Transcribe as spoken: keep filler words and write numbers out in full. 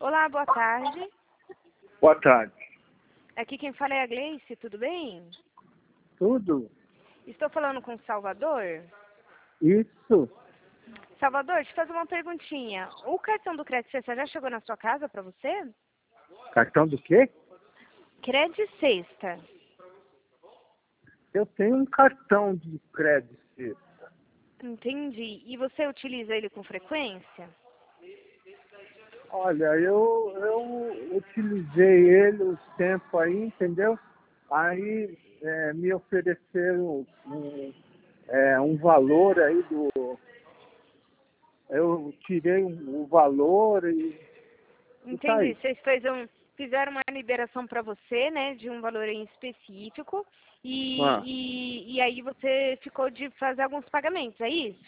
Olá, boa tarde. Boa tarde. Aqui quem fala é a Gleice, tudo bem? Tudo? Estou falando com o Salvador. Isso? Salvador, deixa eu fazer uma perguntinha. O cartão do Crédito Sexta já chegou na sua casa para você? Cartão do quê? Crédito Sexta. Eu tenho um cartão de crédito. Entendi. E você utiliza ele com frequência? Olha, eu, eu utilizei ele uns tempos aí, entendeu? Aí é, me ofereceram um, é, um valor aí do... Eu tirei o um, valor e, e tá Entendi. aí. Vocês fez um, fizeram uma liberação para você, né, de um valor em específico, e, Ah, e, e aí você ficou de fazer alguns pagamentos, é isso?